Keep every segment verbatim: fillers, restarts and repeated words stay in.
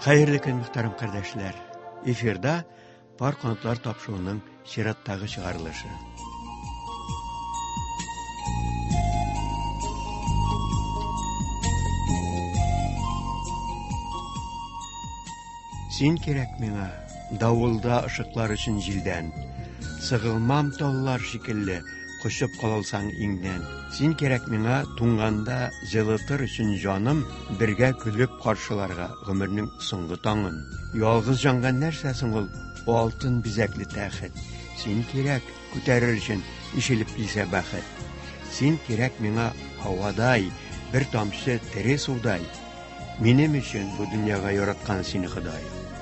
Hayırlı gün muhtarım kardeşler. Efirde Par Kanatlar Tapşığı'nın şirattағы çıkarılışı. Sen kerek mena, davulda ışıklar için jilden, sığılmam tollar şekilli, koşup kalalsan iңден. Sen kerek mena, tuңғанда жылытыр için canım, birge külüp karşılarga ömürnün soңғы tаңын. Yalğız jangan нәрсәсің ol, o altın bizekli təxit. Sen kerek kütərir için işilip bilse bəxit. Sen kerek mena havaday, bir tamşı tere suday. Benim için bu dünyaya yaratkan seni Xuday.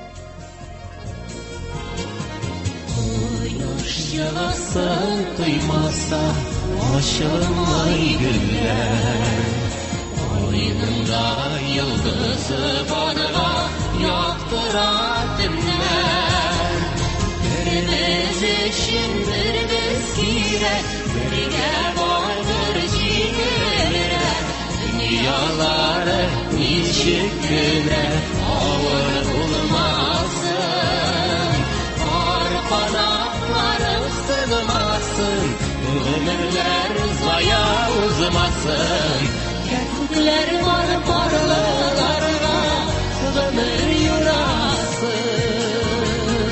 Yağsın duymasa açılmay güller, boynunda yıldızı barga yaktırar dinler. Birimiz için birimiz gerek, birge vardır ciğere. Dünyaları niçin güne ağır bulmasın, arkana sığmasın, ömürler zaya uzmasın. Kerkükler var parlarına, ömür yurasın.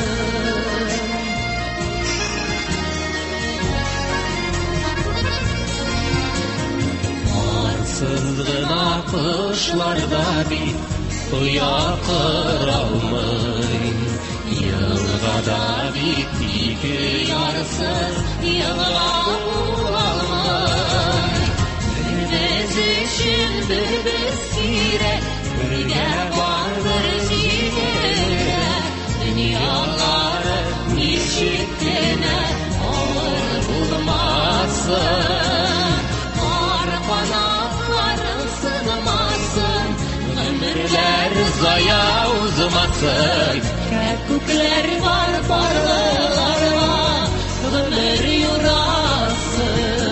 Arsızgına kışlarda bir kuya kıralmay, yılgada bitti yarsız yılgağlamay. Birimiz için birimiz gerek, birge vardır ciğere. Dünyaları niçikine ağır bulmasın, ar kanatların sığmasın, ömürler zaya uzmasın. Kerkükler var parlarına, ömür yurasın.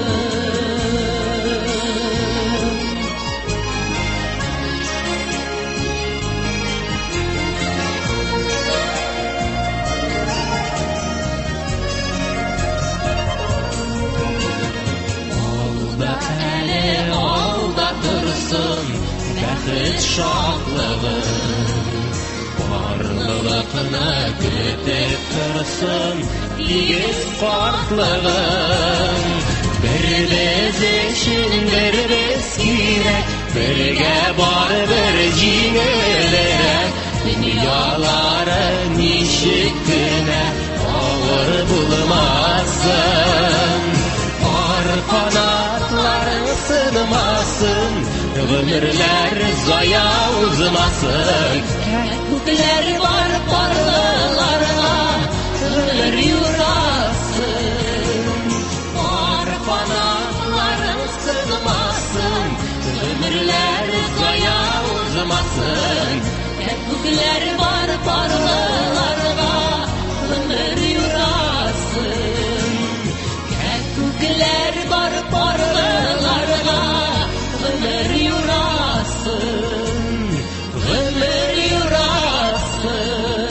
Alda eli alda dursun, bəxit şahlığın. Varlılıqını gütüb dursun, yiğit farklığın. Birimiz için birimiz gerek, birge bardır ciğerlere. Dünyaları niçikine ağır bulmasın, ar kanatların sığmasın, ömürler zaya uzmasın. Kerkükler var parlarına, ömür yurasın. Ar kanatların sığmasın, ömürler zaya uzmasın. Kerkükler var parlarına, ömür yurasın. Kerkükler var parlarına, ömür yurasın. Ömür yurasın.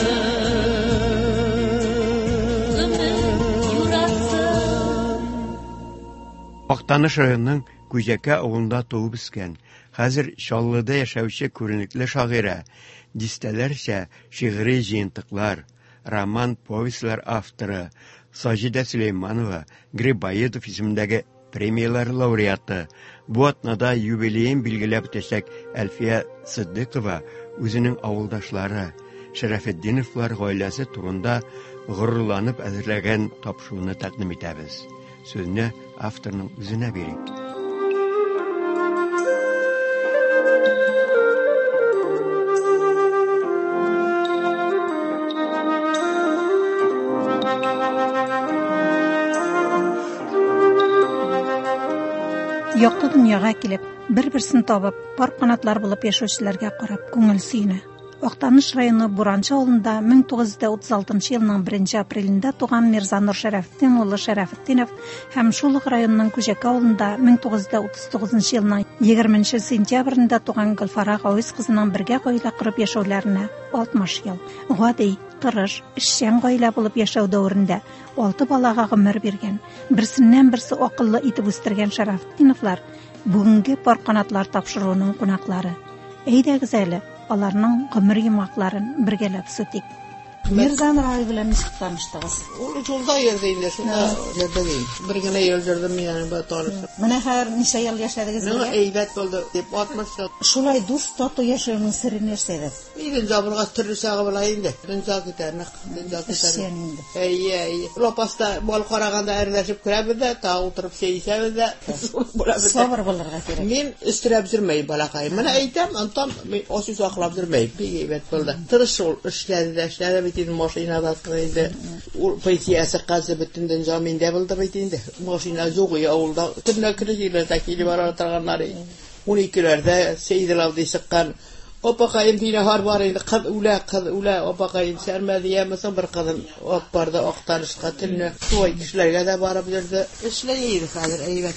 Ömür yurasın. Aktanış rayonunun Güjeke avında doğup isken, hazır Şallı'da yaşavışı körünlükli şaire, distelerse şiiri jiyintiklar, roman, povestler avtorı, Sajida Süleymanova, Gribayedov isimdagi premiyalar laureatı, bu atnada юбилейін bilgilab ötesek Elfiye Sıddıkova, özünün avuldaşları, Şerefeddinovlar gailesi turunda gururlanıp әзірлеген tapşığını təqdim etəbiz. Sözünü avtorunun özünə verik. Яқты дөньяга килеп, бер-берсен табып, пар канатлар булып яшәүчеләргә карап күңел сөенә. Актаныш районы Буранчы авылында мең тугыз йөз утыз алтынчы елның беренче апрелендә туган Мирзанур Шәрәфетдин улы Шәрәфетдинов һәм шул ук районның Күҗәк авылында мең тугыз йөз утыз тугызынчы елның егерменче сентябрендә туган Гөлфара Гавис кызының бергә гаилә корып яшәүләренә алтмыш ел. Гади, тырыш, эшчән гаилә булып яшәү дәверендә алты балага гомер биргән, берсеннән берсе акыллы итеп үстергән Шәрәфетдиновлар бүгенге пар канатлар тапшыруының кунаклары. Әйдәгез әле, аларның гомер йомакларын бергәләп сүтик. Мирзанур абый белән ничек таныштыгыз? Ул шулда йөрде инде, шунда йөрде ди. Бер генә ел йөрдем мин бу танышып. Менә хәзер ничә ел яшәдегез Ну, бергә? әйбәт булды дип алтмыш ел. Шулай дус тату яшәүнең сыры нәрсәдә? Иден жабырга төрле сагы була инде. Дөнья китәрне, дөнья китәрне. Эшчән инде. Әйе, әйе. Лопаста бал караганда әрләшеп күрәбез дә, та утырып чәйсәбез дә. Сабыр булырга кирәк. Мин өстерәп йөрмәй балакай. Менә әйтәм, антам мин осыз аклап йөрмәй. Бик әйбәт булды. Тырыш ул эшләде дә, эшләде бит инде машинада инде. Ул пенсиясе казы бөтендән җаминдә булды бит инде. Машина зугы авылда төнлә кирәкләрдә килеп бара торганнар. он икеләрдә Сейдилав дисәккән Опакайым динә һәр бар инде. Кыз үлә, кыз үлә, опакайым сәрмәдия мисың бер кызын ат барды Актанышка төнлә. Туй кешеләргә дә барып йөрде. Эшләйди хәзер әйбәт.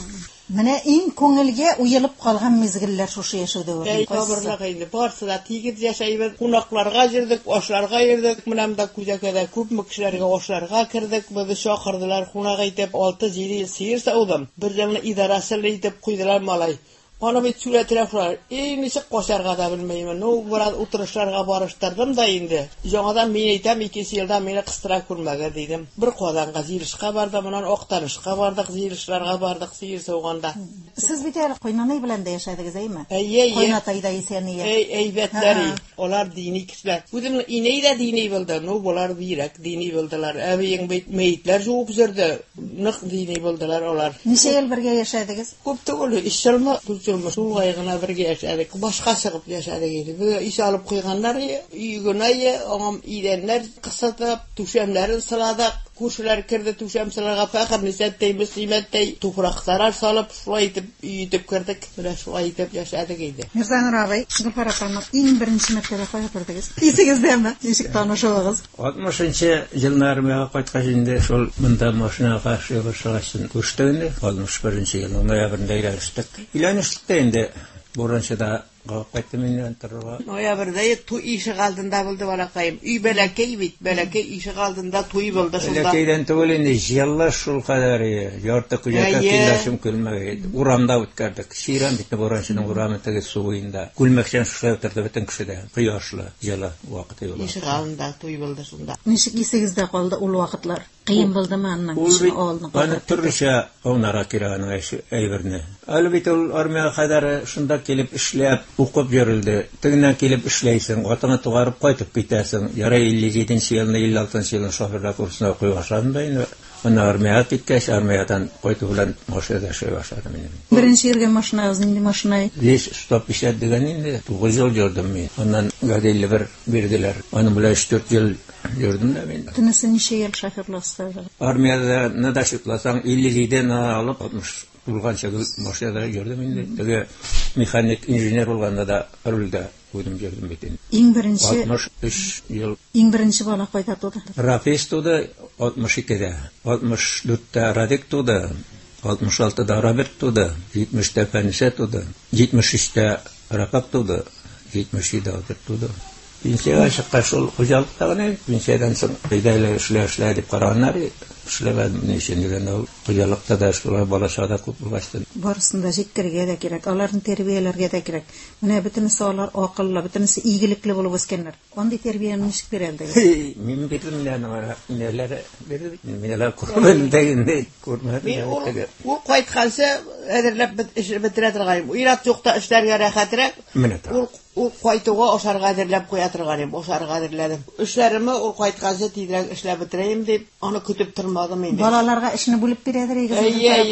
Менә иң күңелгә уелып калган мизгелләр шушы яшәүдә Әй, кабырлык инде. Барсы да тигез яшәйбез. Кунакларга йөрдек, ашларга йөрдек. Менәм дә күзәкәдә күпме кешеләргә ашларга кирдек. Безне чакырдылар, кунак итеп, алты җиде сыер саудым. Бер җанны идарасы итеп куйдылар малай. Аны бит сүләтәрәкләр. Эй, ничек кашарга да белмәймен. Ну, бераз утырышларга барыштырдым да инде. Яңадан мин әйтәм, ике елда мине кыстыра күрмәгә дидем. Бер каданга җиришкә бардым, моннан Актанышка бардык, җиришләргә бардык, сыер сауганда. Сез бит әле Койнанай белән дә яшәдегез, әйме? Әйе, Койнатайда исәния. Эй, әйбәтләр. Алар дини кешеләр. Үзем инәй дә дини булды. Ну, булар бирәк дини булдылар. Әбиең бит мәйтләр җуып зөрде. Нык дини булдылар алар. Ничә ел бергә яшәдегез? Күп түгел, ишелме, күрсәм, шулай гына бергә яшәдек. Башка чыгып яшәдек инде. Бу иш алып куйганнар, үйгенә, аңам идәннәр кысатып, түшәмнәрен сыладык. Күршеләр керде түшәм сыларга фәхр нисәттәй мөслимәттәй туфрактар салып, шулай итеп үйтеп кердек. Менә шулай итеп яшәдек инде. Мирзанур абый, Гөлфара апаның иң беренче мәктәбе кая бардыгыз? Исегездәме? Ничек танышуыгыз? алтмышынчы еллар миңа кайткач инде шул монда машинага шыгышыгын күрштек инде. алтмыш беренче елның ноябрендә әйләнештек. Әйләнештек инде. Буранчыда кайттым инде торырга. Ноябрьдә туй ишек алдында булды балакаем. Үй бәләкәй бит, бәләкәй ишек алдында туй булды шунда. Бәләкәйдән түгел инде, җыллар шул кадәр. Ярты күҗәккә киләшем күлмәгә. Урамда үткәрдек. Ширан бит Буранчының урамы теге суында. Күлмәкчән шулай утырды бөтен кешедә. Кояшлы, җылы вакыты юлы. Ишек алдында туй булды шунда. Ничек исегездә калды ул вакытлар? Кыен булдымы аннан кеше алдын? Аны төрлечә онара кирәгән әйберне. Әле бит ул армия кадәр шунда килеп эшләп, укып йөрилде. Тегеннән килеп эшләйсең, атыңны тугарып кайтып китәсең. Ярый илле җиденче елны, илле алтынчы елны шоферлар курсына куйгашам да инде. Аны армия киткәч, армиядан кайту белән машинада эшләй башладым инде. Беренче ергә машинагыз инде машина. Биш стоп ишәт дигән инде. тугыз ел йөрдем мин. Аннан гаделле бер бирделәр. Аны белән өч дүрт ел йөрдем дә мин. Төнесе ничә ел шоферлык стажы? Армияда нада шутласаң илле җидедән алып алтмыш булганча машинада йөрдем инде. Теге механик инженер булганда да рульдә үдем йөрдем бит инде. Иң беренче алтмыш өч ел. Иң беренче бала кайда туды? Рафис туды алтмыш икедә. алтмыш дүрттә Радик туды. алтмыш алтыда Роберт туды. җитмештә Фәнисә туды. җитмеш өчтә Рапап туды. җитмеш җиде Альберт туды. Пенсияга чыккач шул хуҗалыкта гына пенсиядан соң кайда эшләр дип караганнар. Эшләмәдем ни өчен дигәндә ул хуҗалыкта да шулай балачада күп булгачтын. Барысында җиткергә дә кирәк, аларны тәрбияләргә дә кирәк. Менә бөтенесе алар акыллы, бөтенесе игелекле булып үскәннәр. Андый тәрбияне ничек бирәлдегез? Мин бирдем менә нәләр бирде. Минәләр күрмәдем, күрмәдем. Ул кайтканса әдерләп бетерә торган. Ират юкта эшләргә рәхәтрәк. Ул ул кайтуга ашарга әдерләп куя торган. Ашарга әдерләдем. Эшләремне ул кайтканса тизрәк эшләп бетерәм дип, аны көтеп тормадым инде. Балаларга эшне бүлеп бирәдер игез. Әйе, әйе.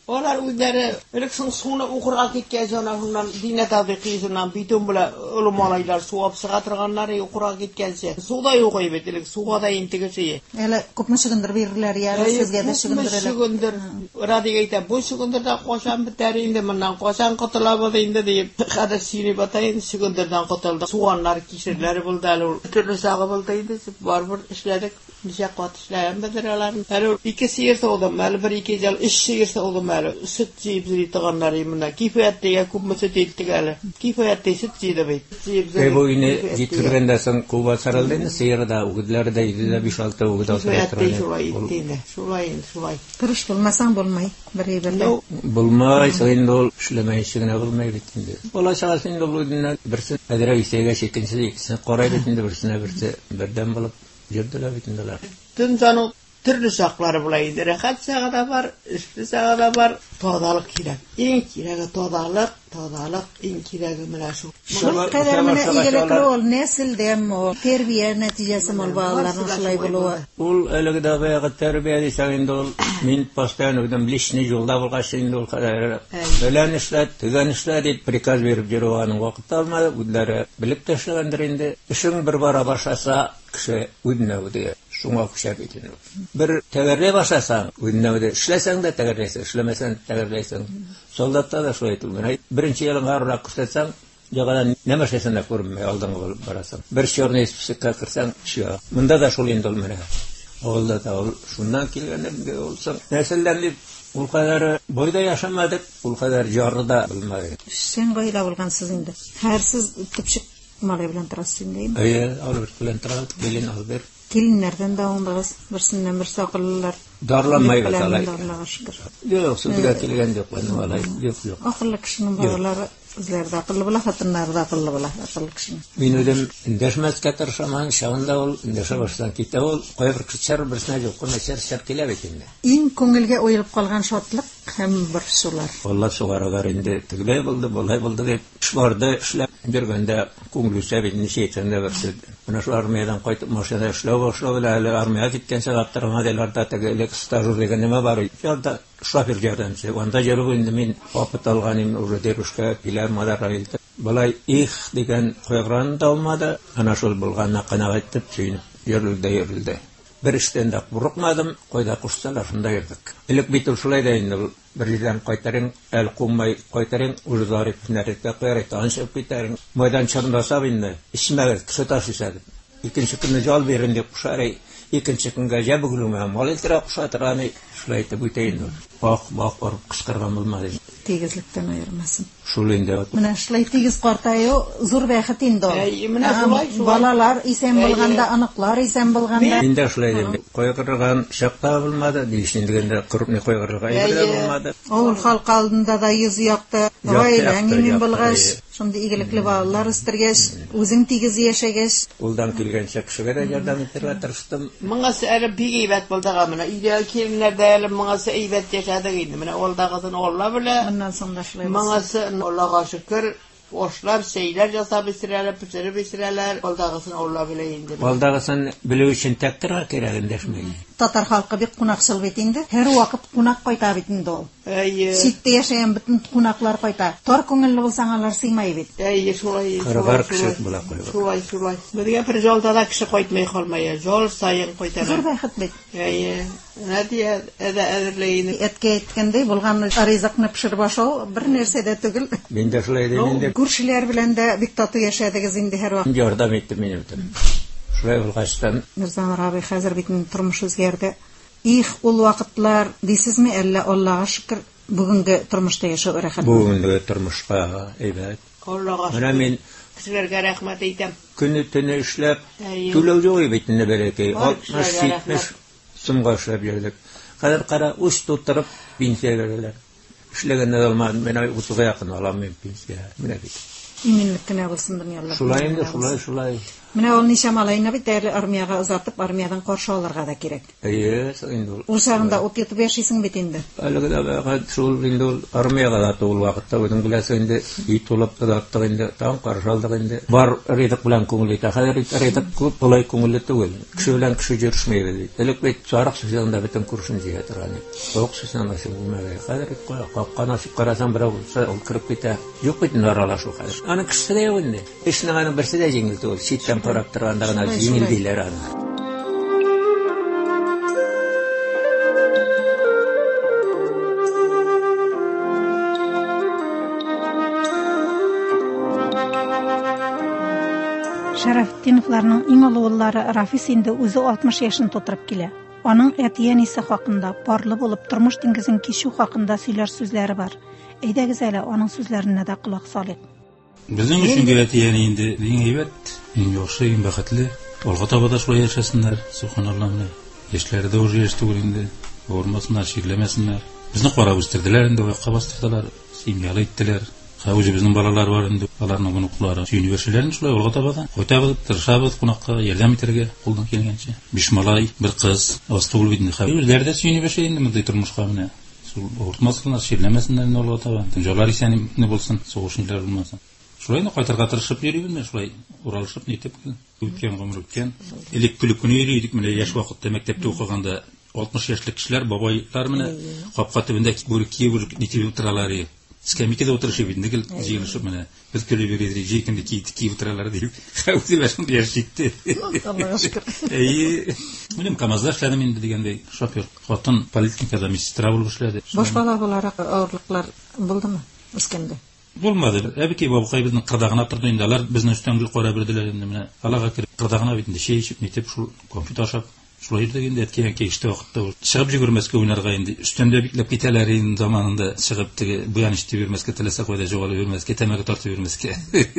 Olar üzleri eleksin sunu ukurga ketken sonra bundan dine tabiqisinden bitun bula ulumalaylar suap sıgatırganları ukurga ketkense suda yok ebedelik suga da intigisi. Ele kopma şıgındır verirler ya sizge de şıgındır ele. Şıgındır. Radigayta bu şıgındırda koşan biterinde bundan koşan qotulabada indi deyip hada sini batayın şıgındırdan qotuldu. Suanlar kişileri buldalı türlü sağı buldaydı var bir işledik. Bize qatışlayan bediralar. Her iki siyirse oldum. Her bir iki yıl iş siyirse oldum. Her süt cibziri tağanları imuna. Kifayette ya kubma süt ettik hele. Kifayette süt cibde beyt. Ve bu yine jitirgende sen kuba sarıldığını seyirde uğudları da yedide beş altı uğuda Kifayette şulay ettiğinde. Şulay şulay. Kırış bulmasan bulmay. Biri birle. Bulmay sayın dol şulemeyi şigine bulmay bitindi. Ola şahsın dolu dinler birisi edere isega şekinsiz ikisini koray bitindi birisine birisi birden bulup Jabdala bitindiler. Tüm canı türlü sakları bulaydı. Rekat sağı da var, üstü sağı da var. Todalık kirek. En kirege todalık, todalık en kirege mine şu. Şu kadarına iyilikli ol, nesil dem ol, terbiye neticesi ol bağlarına şulay buluğa. Ul öyle de bayağı terbiye deysen ol, min pastan ödüm lişni yolda bulgaşın ol kadar. Ölen işler, tügen işler deyip prikaz verip jiruanın vakit almadı. Bunları bilip taşıgandır indi. İşin bir bara başlasa kişi udna diye. Şuna kuşa bitin. Bir tegerre başlasan, udna işlesen de tegerreysen, işlemesen tegerreysen. Soldatta da şöyle etilmez. Birinci yılın harına kuşatsan, jagadan neme şeysen de görünmeye aldın barasan. Bir şorunu ispişikka kırsan, şu. Bunda da şol indi olmaya. Oğulda da ol. Şundan kilgenler olsan. Nesillerli ul kadar boyda yaşamadık, ul kadar jarrıda bilmedik. Sen goyla bulgansız indi. Hersiz tıpşık malay bilen tırasın deyim. Öyle, Albert bilen tırasın, bilin Albert. Kilinlerden de ondağız, birsinden bir sakılırlar. Darlanmayı vesalay. Darlağa şükür. Yok, sütüge kilgen yok, benim alay. Yok, yok. Akıllı kişinin bağları, izlerde akıllı bula, hatınlar da akıllı bula, akıllı kişinin. Ben ödem, indeşmez katır şaman, şağında ol, indeşe baştan kitte ol, koya bir kışar birisine yok, koya şer şer kile bekinde. İn köngülge oyulup kalgan şotlık, hem bir sular. Allah suğaragar indi, tıgılay buldu, bolay buldu deyip, şvarda işlep, bir günde köngülü sebedini şeytende versin. Buna şu armiyadan koytup, maşada işlev, işlev, ile armiyaya gitkense kaptırma deylarda, tegelik stajur degen neme var. Yalda şoför yardımcı, onda jerugu indi min opet alganim, urru deruşka, pilar madar ayıldı. Balay ih degen koyagran da olmadı, ana şol bulganna qanağa ettip, suyunip, yörülde yörülde. Bir işten de burukmadım, koyda kuşsalar, şunda yırdık. İlik bitul şulay da indi, bir yerden koytarın, el kummay koytarın, uzarı pinarekte koyarak, anşıp biterin, maydan çarındasa bindi, işmeler, kısa taşısadım. İkinci günde jol verin de kuşarı, ikinci günde jabuguluma, mal iltira kuşatırani, şulay da biteyin. Bak, bak, varıp kışkırgan bulmadı. Tegizlikten ayırmasın. Şulinde bak. Mına şulay tegiz qartayo, zur bäxet indi o. Mına şulay, balalar isen bulganda, anıqlar isen bulganda. Inde şulay dedim. Koyagırgan şakta bulmadı, değişindigende kırıpni koyagırgan ayırda bulmadı. Oğul halk aldında da yüzü yaktı. Vaylan emin bulgaş. Şimdi iyilikli bağlar istirgeç, uzun tegiz yaşageç. Uldan kilgen şakşıga da yardım ettirme tırstım. Mıngası erip bir eybet buldağa mına. İdeal kilimlerde elim mıngası eybet yaşadık indi. Mına oldağızın oğla bile. Ondan sonra şulay Mıngası Allah'a şükür. Oşlar şeyler yasa bisirerler, püseri bisirerler. Oldağızın oğla bile indi. Oldağızın bilü için tektir keregindeşmeyi. Tatar halkı bir kunakçıl bitindi. Her vakit kunak koyta bitindi o. Sitte yaşayan bütün kunaklar koyta. Tor köngüllü bulsan alar sıymay bit. Ey, şulay, Kırgar kışık bula koyga. şulay, şulay. Birge bir jolda da kişi koytmay kalmaya. Jol sayın koytalar. Zor bäxet bit. Ey, ne diye ede edirleyini. Etke etkende bulgan arizakны pişirip aşağı bir nersede tügül. Ben de şulay demin de Gürşiler bilen de bir tatı yaşadığız indi her vakit. yardım ettim benim. Şulay bulgaçtan. Mirzan Rabi hazır bitin turmuş özgerdi. İh ol vakitlar deysizmi elle Allah'a şükür bugünkü turmuşta yaşa örekat. Bugünkü turmuşqa evet. Allah'a Mana men kişilerge rahmet eytem. günü tünü işlep tülöw jogy bitinde berekey. altmış yetmiş sumga işlep yerdik. Kadar qara uç tutturup pensiya verirler. İşlegende olmadı. Men ay utuga yakın alam men pensiya. Mine bit. İminlikine bulsundur yallah. Şulay indi, şulay, şulay. Менә ул ничә малайны бит әле армияга озатып, армиядан каршы алырга да кирәк. Әйе, инде ул. Ул чагында ут йотып яшисең бит инде. Әлеге дә бәгә шул инде ул армияга да тул вакытта үзең беләсең инде ит тулып та аттык инде там каршы алдык инде. Бар ридик белән күңел итә. Хәзер ридик күп булай күңелле түгел. Кеше белән кеше җөршмәй ди. Элек бит сарык сүзендә бөтен күршен җыя торган. Ок сүзен насыйп булмаган. Хәзер капканы ачып карасаң берәү булса ул кирип китә. Юк бит аралашу хәзер. Аны кеше дә юк инде. Эшнең аны берсе дә җиңел түгел. Читтән карап торганда гына җиңел диләр аны. Шәрәфетдиновларның иң олы уллары Рафис инде үзе алтмыш яшын тутырып килә. Аның әти-әнисе хакында, парлы булып тормыш диңгезен кичү хакында сөйләр сүзләре бар. Әйдәгез әле аның сүзләренә дә колак салыйк. Безнең өчен әти-әни инде иң әйбәт, иң яхшы, иң бәхетле. Алга таба да шулай яшәсеннәр, субханаллаһ. Яшьләре дә уже яшь түгел инде. Ормасыннар, шикләмәсеннәр. Безне карап үстерделәр инде, вакыйга бастырдылар, семьялы иттеләр. Хәүҗе безнең балалар бар инде, аларның гынуклары. Университетләрен шулай алга таба да кайтабыз, тырышабыз кунакка, ярдәм итәргә кулдан килгәнчә. Биш малай, бер кыз, астыл бит инде. Үзләре дә университет инде мондай тормышка менә. Шул ортмасыннар, шикләмәсеннәр алга таба. Төнҗалар исән не булсын, сугышыннар булмасын. Шулай да кайтырга тырышып йөрибез, шулай уралышып нитеп үткән гомер үткән. Элек күлек көне йөридек, менә яшь вакытта мәктәптә укыганда алтмыш яшьлек кешеләр, бабайлар менә капка төбендә бүрек киеп нитеп утыралар. Скамейкада утырышып инде, җыелышып менә без көлеп йөридек, җәйкендә киеп утыралар дип. Хәүзел башын яшитте. Аллаһка шөкер. Әйе. Минем КамАЗда эшләдем инде дигәндәй, шофер. Хатын политехникада медсестра булып эшләде. Башкала буларак авырлыклар булдымы Искәндә? Булмады. Әбекәй бабыкай безнең кырдагына торды инде. Алар безнең өстән гел кара бирделәр инде менә. Аларга кирип кырдагына бит инде чәй эчеп нитеп шул компьютер ашап шулай дигәндә әткән кеште вакытта чыгып җигермәскә уйнарга инде. Өстәндә бикләп китәләр инде заманында чыгып теге буян ичте бирмәскә теләсә кайда җавалы бирмәскә, тәмәке тартып бирмәскә.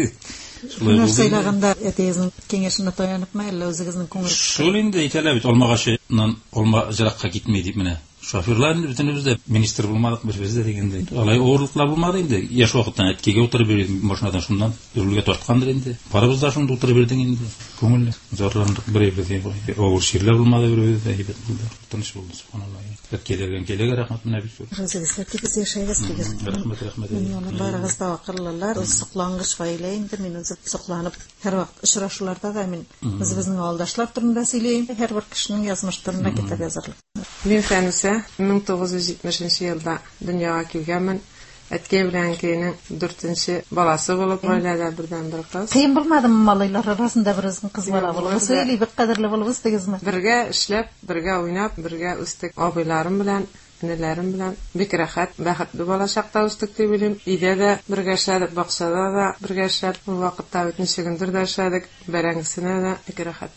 Шулай булды. Нәрсәләрендә әтегезнең киңәшенә таяныпмы, әллә үзегезнең күңел? Шул инде әйтәләр бит алмагашыннан алма җыракка китмәй дип менә. Шоферлар бөтенебездә министр булмадык без бездә дигәндәй. Алай авырлыклар булмады инде. Яшь вакыттан әткәгә утырып йөрдем, машинадан шуннан рульгә тарткандыр инде. Барыбыз да шунда утырып йөрдек инде. Күңелле. Зарландык беребез инде. Авыр ширләр булмады беребез дә әйбәт булды. Тыныч булды, субханаллаһ. Әткәләргә келәгә рәхмәт менә бит. Рәзиләр тигез яшәгез тигез. Рәхмәт, рәхмәт. Барыгыз да акыллылар, соклангыч гаилә инде, мин үзе сокланып һәр вакыт очрашуларда да мин без безнең авылдашлар турында сөйләйм. Һәр бер кешенең язмышларына китап язарлык. Мин Фәнүсә мең тугыз йөз җитмешенче елда дөньяга килгәнмен. Әткәй белән әнкәйнең дүртенче баласы булып, гаиләдә бердән бер кыз. Кыен булмадымы малайлар арасында берүзең кыз бала булып? Сөйли бик кадерле булып үстегезме? Бергә эшләп, бергә уйнап, бергә үстек. Абыйларым белән, инеләрем белән бик рәхәт, бәхетле бала чакта үстек дип уйлыйм. Өйдә дә бергә эшләдек, бакчада да бергә эшләп, бу вакытта бөтенче көндер дә эшләдек. Бәрәңгесенә дә бик рәхәт.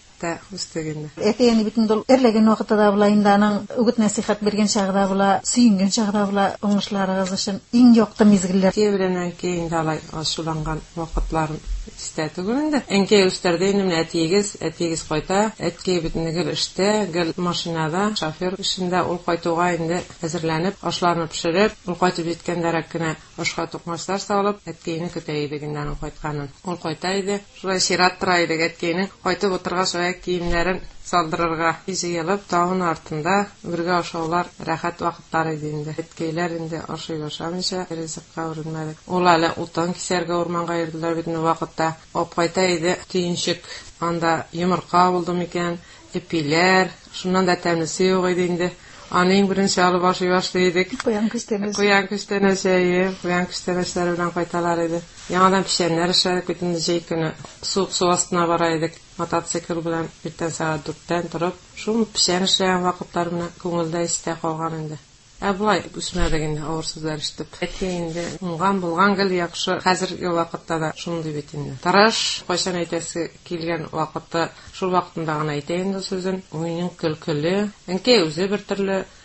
Әтәйне битен дол эрләгән вакытта була инде аның үгет насихат бергән чагда була, сөйингән чагда була, уңышларыгыз өчен иң якты мизгелләр. Кебрен әнкәй инде алай ачуланган вакытларын истә түгел инде. Әнкәй үстерде инде менә әтигез, әтигез кайта, әткәй битен гел эштә, гел машинада, шофер эшендә ул кайтуга инде әзерләнеп, ашларны пешереп, ул кайтып җиткәндәрәк кенә ашка тукмачлар салып, әткәйне көтә иде инде аның кайтканын. Ул кайта иде, шулай чират тора иде әткәйне, кайтып утыргач киемнәрен салдырырга җыелып, тагын артында бергә ашаулар рәхәт вакытлар иде инде. Әткәйләр инде ашый башламыйча ризыкка үрелмәдек. Ул әле утын кисәргә урманга йөрделәр бит вакытта. Ап кайта иде, төенчек анда йомырка булды микән, эпиләр, шуннан да тәмлесе юк иде инде. Аның беренче алып ашый башлый идек. Куян күстәнәсе. Куян күстәнәсе, куян күстәнәселәр белән кайталар иде. Яңадан пешәннәр эшләдек, бит инде җәй көне суык су астына бара идек. Мотоцикл белән иртән сәгать дүрттән торып, шул пешән эшләгән вакытлар менә күңелдә истә калган инде. Ә булай үсмәдек инде авыр сүзләр ишетеп. Әткәй инде уңган булган гел яхшы, хәзерге вакытта да шундый бит инде. Тараш кайчан әйтәсе килгән вакытта, шул вакытында гына әйтә инде сүзен, уйның көлкеле. Әнкәй үзе бер төрле,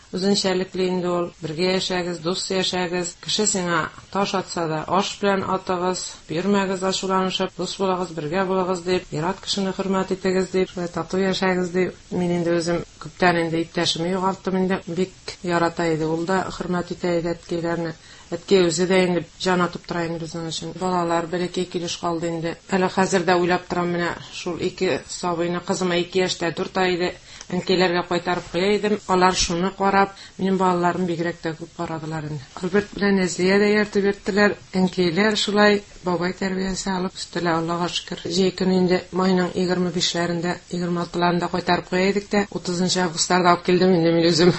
үзенчәлекле инде ул. Бергә яшәгез, дус яшәгез. Кеше сиңа таш атса да, аш белән атыгыз, бирмәгез ачуланышып, дус булыгыз, бергә булыгыз дип, ират кешене хөрмәт итегез дип, тату яшәгез дип. Мин инде үзем күптән инде иптәшемне югалттым инде. Бик ярата иде ул да, хөрмәт итә иде әткәйләрне. Әткәй үзе дә инде җан атып тора инде безнең өчен. Балалар бер-ике килеш калды инде. Әле хәзер дә уйлап торам, менә шул ике сабыйны, кызыма ике яшьтә, дүрт ай иде. Әнкәйләргә кайтарып куя идем. Алар шуны карап, минем балаларым бигрәк тә күп карадылар инде. Альберт белән Әзлия дә яртып йөрттеләр. Әнкәйләр шулай бабай тәрбиясе алып үстеләр, Аллага шөкер. Җәй көне инде майның егерме бишләрендә, егерме алтыларында кайтарып куя идек тә, утызынчы августта алып килдем инде мин үзем.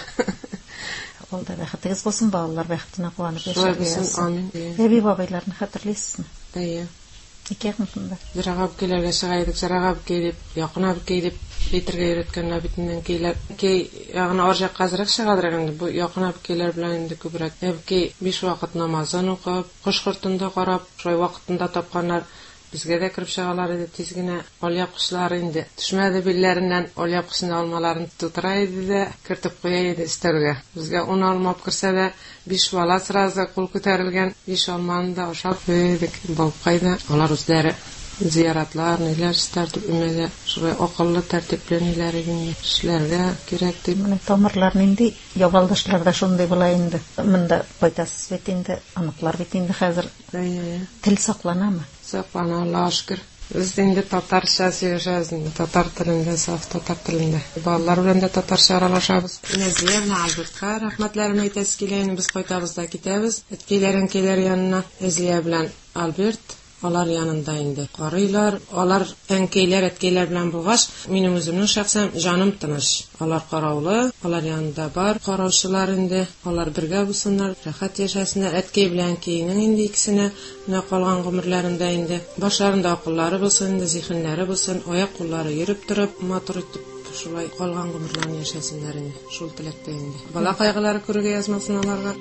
Ул да бәхетегез булсын, балалар бәхетенә куанып яшәгез. Амин. Әби бабайларны хәтерлисезме? Әйе. Икәк мөхәммәд. Зирагап килергә чыга идек, зирагап килеп, якынап килеп, әйтергә өйрәткәннәр битеннән киләр. Кей ягына арҗак хәзрәк чыгадыр инде, бу якынап килер белән инде күбрәк. Әбки биш вакыт намазын укып, кош-кортында карап, шулай вакытында тапканнар. Безгә дә кирип чыгалар иде, тиз генә алия кушлар инде. Төшмәде билләреннән алия кушны алмаларын тутыра иде дә кертеп куя иде истәргә. Безгә он алмап кирсә дә биш бала сразу кул күтәрелгән, биш алманы да ашап куйдык. Балып кайда алар үзләре зияратлар, ниләр стартып имәлә, шулай акыллы тәртипле ниләр генә эшләргә кирәк дип. Менә тамырлар инде, ябалдашлар да шундый була инде. Монда байтас бит инде, аныклар бит инде хәзер. Тел сакланамы? Саклана, Аллага шөкер. Без инде татарча сөйләшәбез, татар телендә, саф татар телендә. Балалар белән дә татарча аралашабыз. Нәзия белән Альбертка рәхмәтләрен әйтәс килә, без кайтабыз да китәбез. Әткәйләрен килер янына, Нәзия белән Альберт алар янында инде. Карыйлар, алар әнкәйләр, әткәйләр белән булгач, минем үземнең шәхсән җаным тыныч. Алар караулы, алар янында бар караучылар инде. Алар бергә булсыннар, рәхәт яшәсеннәр. Әткәй белән әнкәйнең инде икесенә менә калган гомерләрендә инде башларында акыллары булсын, инде зиһеннәре булсын, аяк-куллары йөреп торып, матур итеп шулай калган гомерләрне яшәсеннәр инде. Шул теләктә инде. Бала кайгылары күрергә язмасын аларга.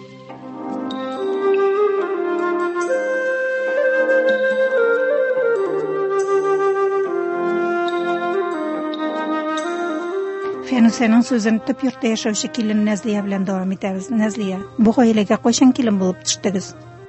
Фәнүсәнең сүзен төп йортта яшәүче килен Нәзлия белән дәвам итәбез. Нәзлия, бу гаиләгә кайчан килен булып төштегез?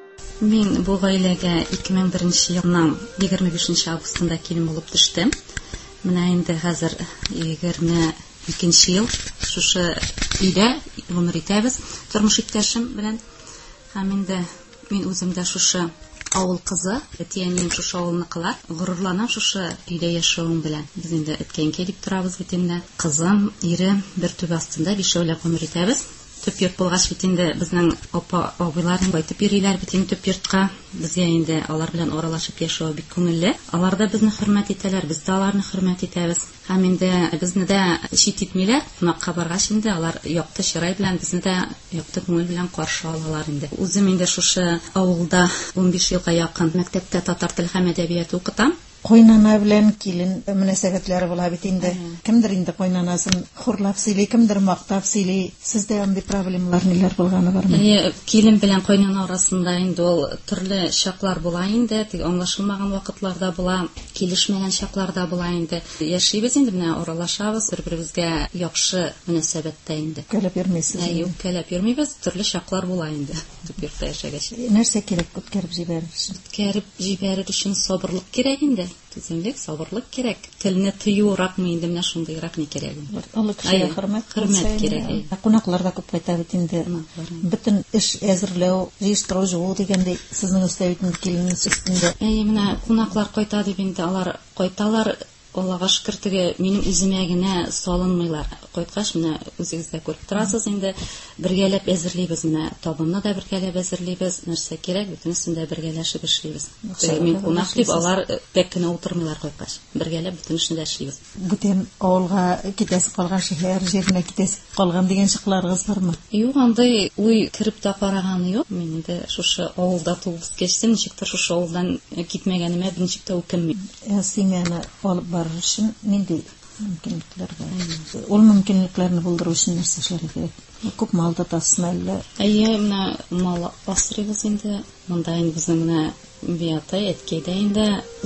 Мин бу гаиләгә ике мең беренче елның егерме бишенче августында килен булып төштем. Менә инде хәзер егерме икенче ел шушы өйдә гомер итәбез, тормыш иптәшем белән. Һәм инде мин үзем дә шушы авыл кызы, әтиәнем шушы авылныкылар, горурланам шушы өйдә яшәүем белән. Без инде әткәнкә дип торабыз бит инде. Кызым, ире бер түбә астында бишәүләп гомер итәбез. Төп йорт булгач бит инде безнең апа, абыйларым кайтып йөриләр бит инде төп йортка. Безгә инде алар белән аралашып яшәү бик күңелле. Алар да безне хөрмәт итәләр, без дә аларны хөрмәт итәбез. Һәм инде безне дә шит итмиләр. Кунакка баргач инде алар якты чырай белән безне дә якты күңел белән каршы алалар инде. Үзем инде шушы авылда он биш елга якын мәктәптә татар теле һәм әдәбияты укытам. Кайнана белән килен мөнәсәбәтләре була бит инде. Кемдер инде кайнанасын хурлап сөйли, кемдер мактап сөйли. Сездә андый проблемалар ниләр булганы бармы? Э, килен белән кайнана арасында инде ул төрле чаклар була инде, тик аңлашылмаган вакытларда була, килешмәгән чакларда була инде. Яшибез инде менә аралашабыз, бер-беребезгә яхшы мөнәсәбәттә инде. Кәләп йөрмисез. Әйе, кәләп йөрмибез, төрле чаклар була инде. Төп йортта яшәгәч. Нәрсә кирәк үткәреп җибәрер? Үткәреп җибәрер өчен сабырлык кирәк инде. Түземлек, сабырлык кирәк. Телне тыюракмы инде менә шундыйрак ни кирәк. Аллы кешегә хөрмәт, хөрмәт кирәк. Кунаклар да күп кайта бит инде. Бөтен эш әзерләү, җыштыру җыу дигәндәй сезнең өстәвитен киленең өстендә. Әйе, менә кунаклар кайта дип инде алар кайталар. Аллага шөкер, теге минем үземә генә салынмыйлар. Кайткач менә үзегез дә күреп торасыз инде, бергәләп әзерлибез менә табынны да бергәләп әзерлибез, нәрсә кирәк, бөтенесен дә бергәләшеп эшлибез. Мин кунак дип алар пәк кенә утырмыйлар кайткач. Бергәләп бөтенесен дә эшлибез. Бүтән авылга китәсе калган, шәһәр җиренә китәсе калган дигән чыкларыгыз бармы? Юк, андай уй кирип тә караганы юк. Мин инде шушы авылда туып үскәчтем, ничектер шушы авылдан китмәгәнемә ничек тә үкенмим. Сиңәне алып барыр өчен нинди мөмкинлекләр бар? Ул мөмкинлекләрне булдыру өчен нәрсә эшләргә кирәк? Күп мал тотасызмы әллә? Әйе, менә мал асрыйбыз инде. Монда инде безнең менә бията әткәйдә инде зур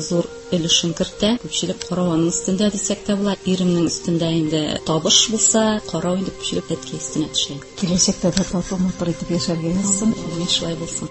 өлешен кертә. Күпчелек караванның өстендә дисәк тә була. Иремнең өстендә инде табыш булса, карау инде күпчелек әткәй өстенә төшә. Киләчәктә дә тату мотор итеп яшәргә язсын. Мин шулай булсын.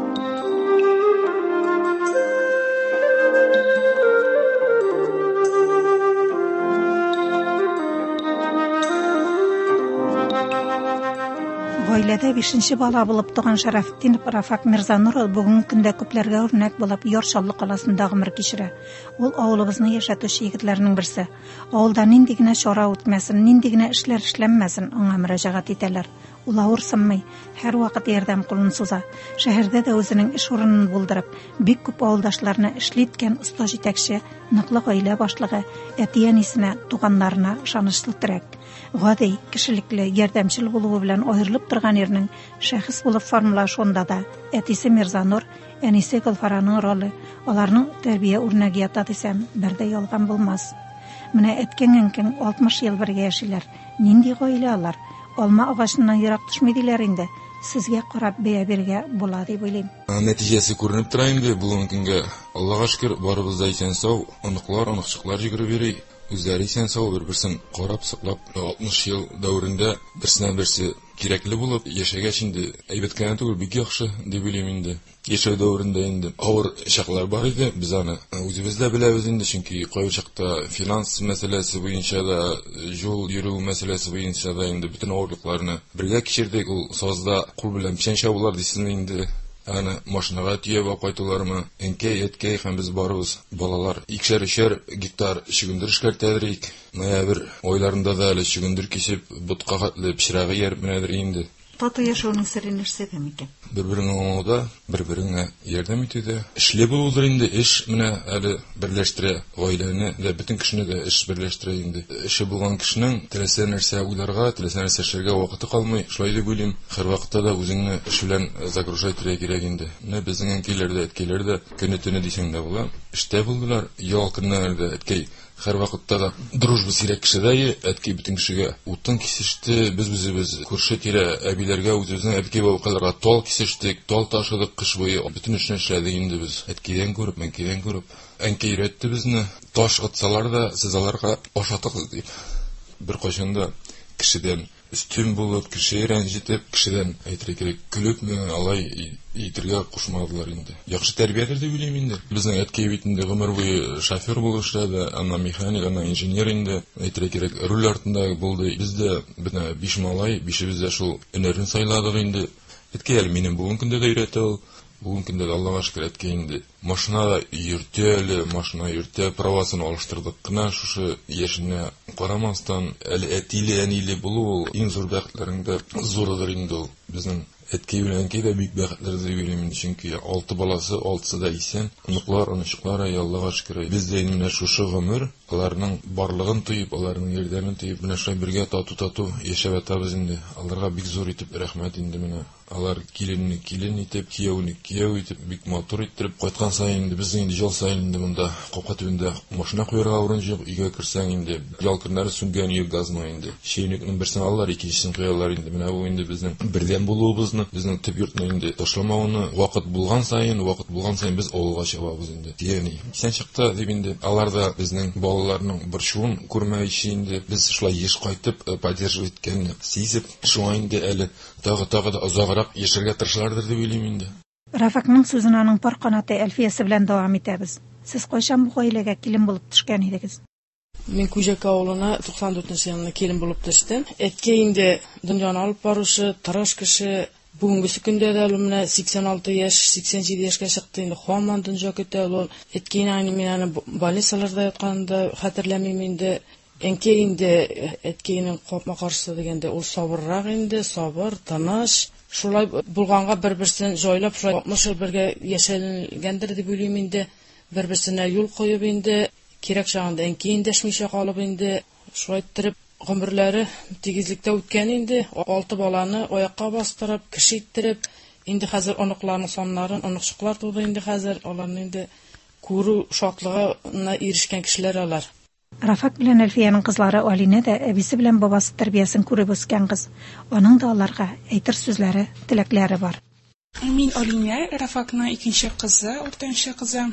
Гаиләдә бишенче бала булып туган Шәрәфетдинов Рафак Мирзануров бүгенге көндә күпләргә үрнәк булып Ярчаллы каласында гомер кичерә. Ул авылыбызны яшәтүче егетләрнең берсе. Авылда нинди генә чара үтмәсен, нинди генә эшләр эшләнмәсен, аңа мөрәҗәгать итәләр. Ул авырсынмый, һәр вакыт ярдәм кулын суза. Шәһәрдә дә үзенең эш урынын булдырып, бик күп авылдашларны эшлиткән оста җитәкче, ныклы гаилә башлыгы, әти-әнисенә, туганнарына ышанычлы терәк. Гади, кешелекле, ярдәмчел булуы белән аерылып торган ирнең шәхес булып формалашуында да әтисе Мирзанур, әнисе Гөлфараның роле, аларның тәрбия үрнәге ята дисәм, бер дә ялган булмас. Менә әткәң-әнкәң алтмыш ел бергә яшиләр. Нинди гаилә алар? Алма агачыннан ерак төшми диләр инде. Сезгә карап бәя биргә була дип уйлыйм. Нәтиҗәсе күренеп тора инде. Бүген көнгә Аллага шөкер, барыбыз да исән сау, оныклар, оныкчыклар җигереп йөри. Үзләре исән сау, бер-берсен карап, саклап, алтмыш ел дәврендә берсенә берсе кирәкле булып яшәгәч инде, әйбәт кенә түгел, бик яхшы дип уйлыйм инде. Яшәү дәврендә инде авыр чаклар бар иде, без аны үзебез дә беләбез инде, чөнки кайбер чакта финанс мәсьәләсе буенча да, жол йөрү мәсьәләсе буенча да инде бөтен авырлыкларны бергә кичердек. Ул сазда кул белән печән чабулар дисен инде. Аны машинага төяп кайтулармы, әнкәй, әткәй һәм без барыбыз балалар икешәр-өчәр гектар чөгендер эшкәртәдерик. Ноябрь айларында да әле чөгендер кисеп, ботка хәтле пычрагы ярып менәдер инде. Тату яшәүнең сыры нәрсәдә микән? Бер-береңне аңлауда, бер-береңә ярдәм итүдә. Эшле булудыр инде, эш менә әле берләштерә гаиләне дә, бөтен кешене дә эш берләштерә инде. Эше булган кешенең теләсә нәрсә уйларга, теләсә нәрсә эшләргә вакыты калмый. Шулай дип уйлыйм. Һәр вакытта да үзеңне эш белән загружать итәргә кирәк инде. Менә безнең әнкәйләр дә, әткәйләр дә көне-төне дисәң дә була. Эштә булдылар, ял көннәрдә әткәй һәр вакытта да дружба сирәк кешедә, әткәй бөтен кешегә утын кисеште, без үзебез күрше-тирә әбиләргә, үзебезнең әткәй бабакайларга тал кисештек, тал ташыдык кыш буе, бөтен эшне эшләдек инде без. Әткәйдән күреп, мәнкәйдән күреп. Әнкәй өйрәтте безне, таш атсалар да сез аларга ашатыгыз дип. Бер кайчан да кешедән үстен булып, кеше рәнҗетеп, кешедән әйтергә кирәк, көлеп алай итергә кушмадылар инде. Яхшы тәрбиядер дип уйлыйм инде. Безнең әткәй бит инде гомер буе шофер булып эшләде, аннан механик, аннан инженер инде. Әйтергә кирәк, руль артында булды. Без дә бина биш малай, бишебез дә шул өнәрен сайладык инде. Әткәй әле минем бүген көндә дә өйрәтә ул. Бүген көндә дә Аллага шөкер әткәй инде. Машинада йөртә әле, машина йөртә, правасын алыштырдык кына шушы яшенә карамастан, әле әтиле, әниле булу ул иң зур бәхетләреңдә зурыдыр инде ул. Безнең әткәй белән әнкәй дә бик бәхетле дип уйлыйм, чөнки алты баласы, алтысы да исән, оныклар, онычыклар, Аллага шөкер. Без дә менә шушы гомер аларның барлыгын тоеп, аларның ярдәмен тоеп, менә шулай бергә тату-тату яшәп атабыз инде. Аларга бик зур итеп рәхмәт инде менә. Алар киленне килен итеп, кияүне кияү итеп, бик матур итеп кайткан саен инде безнең инде җал саен инде монда капка төбендә машина куярга урын җыйк, өйгә керсәң инде җал көннәре сүнгән йөк газны инде. Чәйнекнең берсен алалар, икенчесен куялар инде. Менә бу инде безнең бердәм булуыбызны, безнең төп йортны инде ташламауны вакыт булган саен, вакыт булган саен без авылга чабабыз инде. Ягъни исән чакта дип инде алар да безнең балаларның борчуын күрмәйче инде без шулай еш кайтып поддерживать иткәнне сизеп, шуңа инде әле тагы-тагы да озаграк яшәргә тырышлардыр дип уйлыйм инде. Рафакның сүзен аның пар канаты Әлфиясе белән дәвам итәбез. Сез кайчан бу гаиләгә килен булып төшкән идегез? Мин Күҗәк авылына туксан дүртенче елда килен булып төштем. Әткәй инде дөньяны алып баручы, тырыш кеше. Бүгенге көндә дә ул менә сиксән алты яшь, сиксән җиде яшькә чыкты инде. Һаман дөнья көтә ул. Әткәйнең мин аны больницаларда ятканда хәтерләмим инде. Әнкәй инде әткәйнең капма каршысы дигәндә ул сабыррак инде, сабыр, тыныч. Шулай булганга бер-берсен җайлап, шулай алтмыш ел бергә яшәгәндер дип уйлыйм инде. Бер-берсенә юл куеп инде, кирәк чагында әнкәй дәшмичә калып инде. Шулай иттереп гомерләре тигезлектә үткән инде. Алты баланы аякка бастырып, кеше иттереп, инде хәзер оныкларның саннарын, оныкчыклар туды инде хәзер. Аларны инде күрү шатлыгына ирешкән кешеләр алар. Рафак белән Әлфиянең кызлары Алинә дә әбисе белән бабасы тәрбиясен күреп үскән кыз. Аның да аларга әйтер сүзләре, теләкләре бар. Мин Алинә, Рафакның икенче кызы, уртанчы кызы.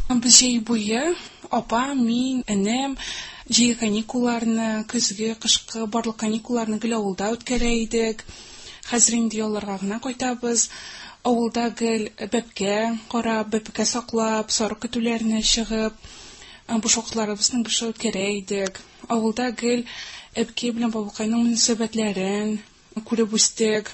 Без җәй буе апа, мин, энем җәй каникулларны, көзге, кышкы барлык каникулларны гел авылда үткәрә идек. Хәзер инде ялларга гына кайтабыз. Авылда гел бәбкә карап, бәбкә саклап, сары көтүләрне чыгып, буш вакытларыбызны гел үткәрә идек. Авылда гел әбкәй белән бабакайның мөнәсәбәтләрен күреп үстек.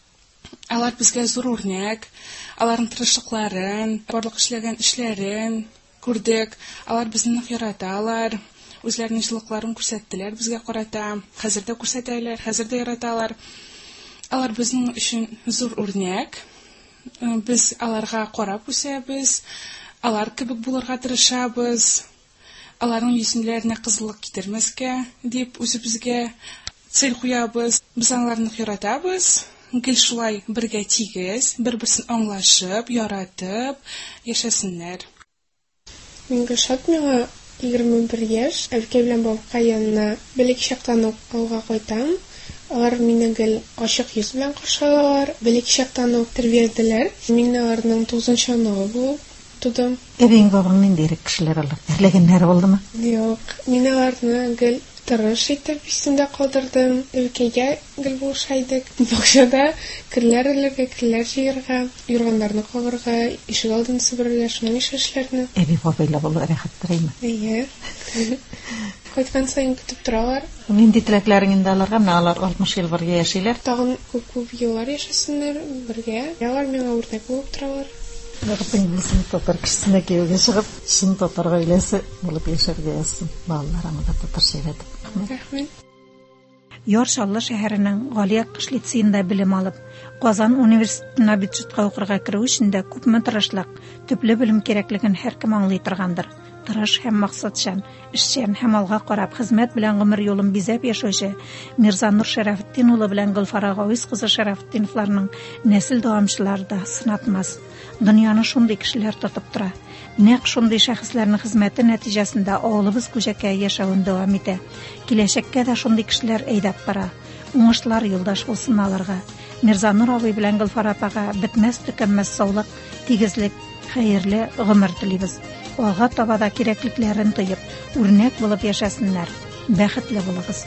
Алар безгә зур үрнәк, аларның тырышлыкларын, барлык эшләгән эшләрен күрдек. Алар безне нык яраталар, үзләренең җылыкларын күрсәттеләр безгә карата. Хәзер дә күрсәтәләр, хәзер дә яраталар. Алар безнең өчен зур үрнәк. Без аларга карап үсәбез, алар кебек булырга тырышабыз. Аларның йөзләренә кызыллык китермәскә дип үзебезгә цель куябыз. Без аларны яратабыз. Гел шулай бергә тигез, бер-берсен аңлашып, яратып яшәсеннәр. Мин Гөлшат, миңа егерме бер яшь, әбкәй белән бабакай янына белек чактан ук авылга кайтам. Алар мине гел ачык йөз белән каршы алалар, белек чактан ук тәрбияләделәр. Мин аларның тугызынчы сыйныфы булып тудым. Әбең бабаң нинди кешеләр алар? Әрләгәннәр булдымы? Юк, мин аларны гел тырыш итеп исемдә калдырдым. Әбкәйгә гел булышайдык. Бакчада кирләр эләргә, кирләр җыярга, юрганнарны кабырга, ишек алдын себерергә, шуның эшләрне. Әби бабайлар булыр рәхәттәрме? Әйе. Кайткан сайын көтеп торалар. Нинди теләкләрең инде аларга? Менә алар алтмыш ел бергә яшиләр. Тагын күп-күп еллар яшәсеннәр бергә. Алар миңа үрнәк булып торалар. Бәгъдән безнең татар кешесенә кияүгә чыгып, шин татар гаиләсе булып яшәргә ясын. Балаларымны да татар сөйләтеп. Рәхмәт. Яршаллы шәһәренең Галия кыш лицейында белем алып, Казан университетына бюджетка укырга керү өчен дә күпме тырышлык, төпле белем кирәклеген һәркем аңлый торгандыр. Тырыш һәм максатчан, эшчән һәм алга карап хезмәт белән гомер юлын бизәп яшәүче Мирзанур Шәрәфетдин улы белән Гөлфара Гавис кызы Шәрәфетдиновларның нәсел дәвамчылары да сынатмас. Дөньяны шундый кешеләр тотып тора. Нәкъ шундый шәхесләрнең хезмәте нәтиҗәсендә авылыбыз күҗәкәй яшәвен дәвам итә. Киләчәккә дә шундый кешеләр әйдәп бара. Уңышлар юлдаш булсын аларга. Мирзанур абый белән Гөлфара апага бетмәс-төкәнмәс саулык, тигезлек, хәерле гомер телибез. Алга таба да кирәклекләрен тоеп, үрнәк булып яшәсеннәр. Бәхетле булыгыз.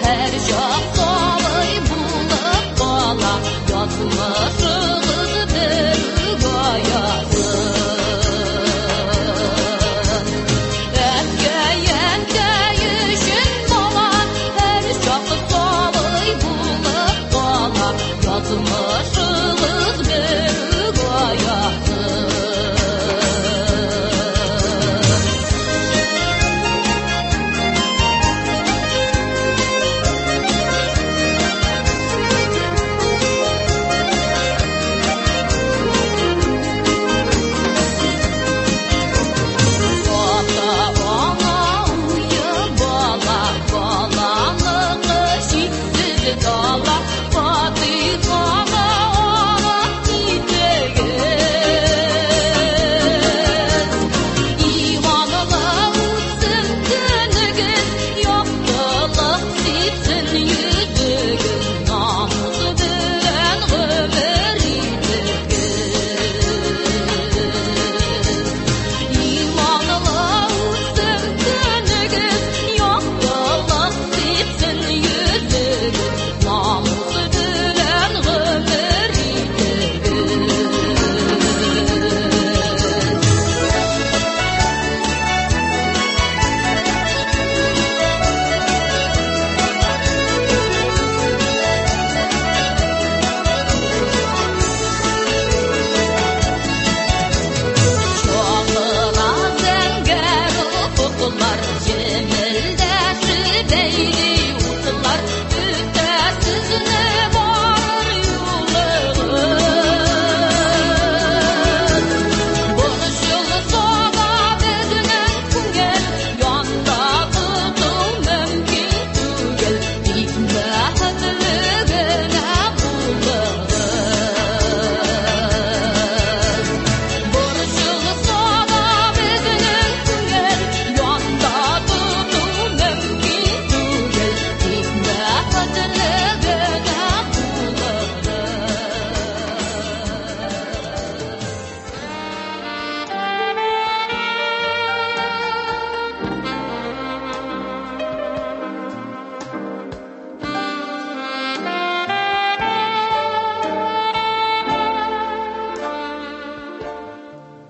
Yazılır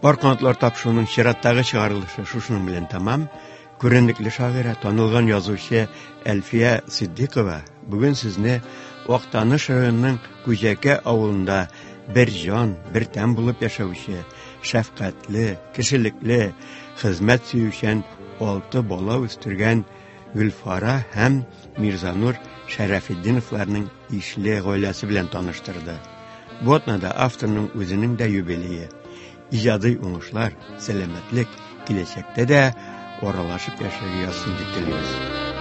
Баркантлар тапшуының чираттагы чыгарылышы шушының белән тамам. Күренекле шагыйрә, танылган язучы Әлфия Сиддикова бүген сезне Вактаныш районының Күҗәкә авылында бер җан, бер тәм булып яшәүче, шәфкатьле, кешелекле, хезмәт сөючән алты бала үстергән Гөлфара һәм Мирзанур Шәрәфетдиновларның ишле гаиләсе белән таныштырды. Бу атнада авторның үзенең дә юбилее. Иҗади уңышлар, сәламәтлек, киләчәктә дә аралашып яшәргә язсын дип телибез.